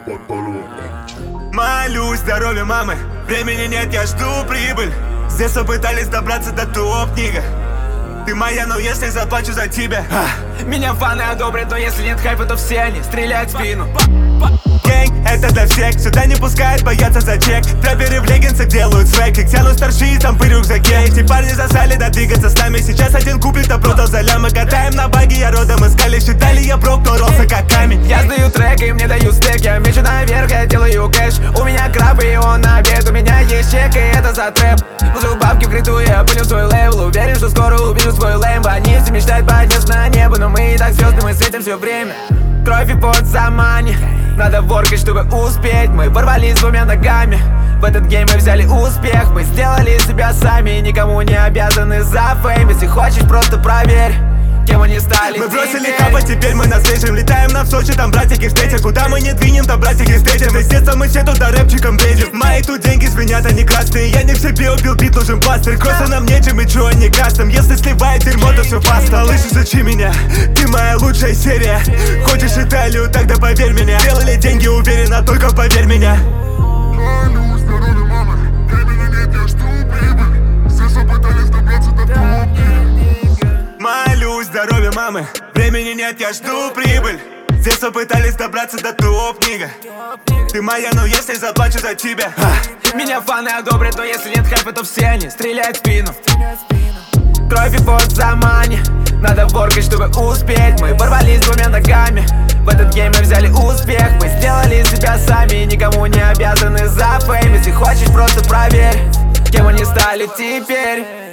Молюсь здоровью мамы, времени нет, я жду прибыль. С детства пытались добраться до топ-книга. Ты моя, но если заплачу за тебя. Меня фаны одобрят, но если нет хайпа, то все они стреляют в спину. Гэнг, это для всех, сюда не пускают, боятся за чек. Трэперы в леггинсах делают свек, их тянут старшие, там пыль в рюкзаке. Эти парни засали, да двигаться с нами. Сейчас один куплет, а продал за лямы. Катаем на баги, я родом искали. Считали, я брок, но росся как камень. Я сдаю трек, и мне дают стек. Я мечу наверх, я делаю кэш. У меня краб, и он на обед. У меня есть чек, и это за трэп. Вложил бабки в криту, я понял свой левел. Уверен, что скоро увижу свой лэмбо. Они все мечтают подняться на небо, но мы и так звезды, мы светим все время. Кровь и пот за мани, надо воркать, чтобы успеть. Мы ворвались двумя ногами, в этот гейм мы взяли успех. Мы сделали себя сами, никому не обязаны за фейм. Если хочешь, просто проверь, кем они стали. Мы бросили капать, теперь мы наследуем. Летаем на Сочи, там братики встретят. Куда мы не двинем, там братики встретят. С детства мы все туда рэпчиком бредим. Мои тут деньги звенят, они красные. Я не в себе убил бит, нужен пластырь. Кроссы нам нечем и чё, не кастом. Если сливает дерьмо, то все фаста. Лыжи, изучи меня, ты моя лучшая серия. Хочешь Италию, тогда поверь меня. Делали деньги уверенно, только поверь меня. Молюсь здоровью мамы, времени нет, я жду прибыль. Все пытались добраться до топ-книга. Молюсь здоровью мамы, времени нет, я жду прибыль. С детства пытались добраться до топ-книга. Ты моя, но если заплачу за тебя. Меня фаны одобрят, но если нет хайпа, то все они стреляют в спину. Кровь и пот за мани, надо воркать, чтобы успеть. Мы ворвались двумя ногами, в этот гейм мы взяли успех. Мы сделали себя сами, никому не обязаны за фейм. Если хочешь, просто проверь, кем они стали теперь.